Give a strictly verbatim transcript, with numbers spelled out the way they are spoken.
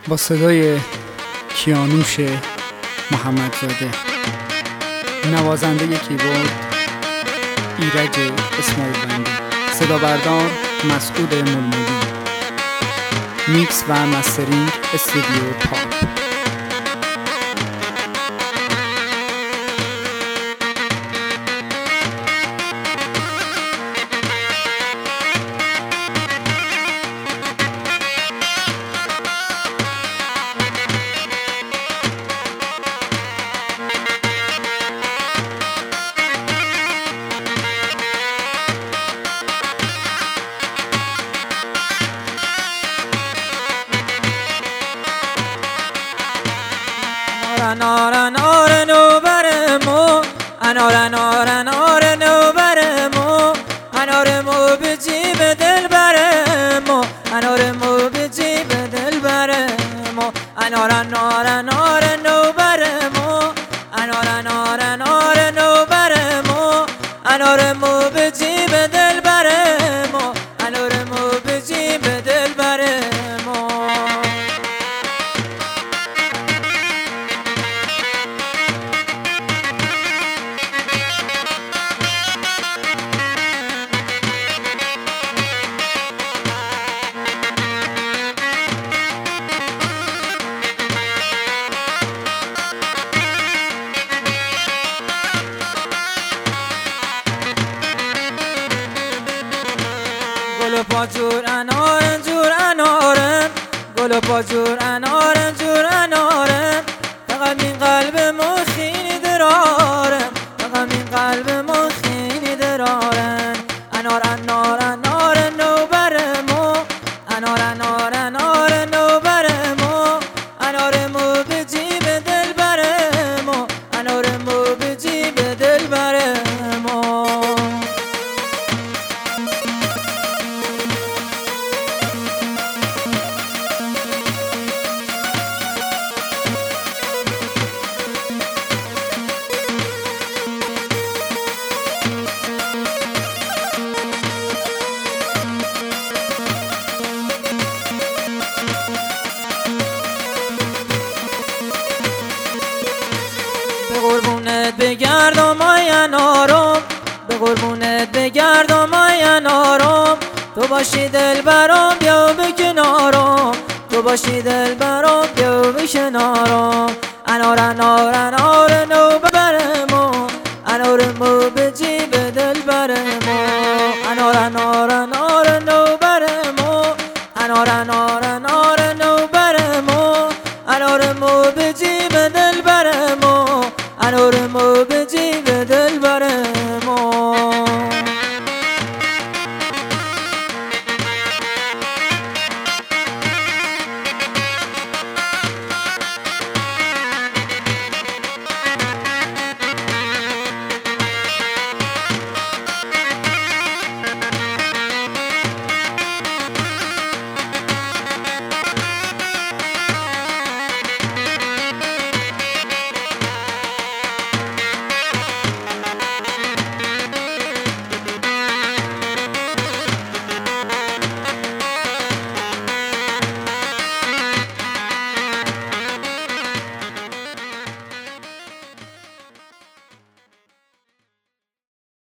با صدای کیانوش محمدزاده، نوازنده کیبورد ایرج اسماعیل بندی، صدا بردار مسعود ملمولی، میکس و مسترینگ استودیو پاپ. انار انار نو برمو انار انار انار نو برمو انار مو به جیب دل برمو انار مو به جیب دل برمو انار انار انار نو برمو انار انار انار نو برمو انار مو به جیب دل برمو انار مو به جیب دل برمو گل پاجور انارن جور انارن گل پاجور انارن جور انارن فقط این قلب مخینی درارم فقط این قلب مخینی درارن انار انار انار نو برمو انار انار انار نو برمو انار مو به جیب دل برمو انار مو به جیب دل برمو به قربونت بگردم آی انارم به قربونت بگردم آی انارم تو باشی دل برام بیا به کنارم تو باشی دل برام بیا به کنارم انار انار انار نو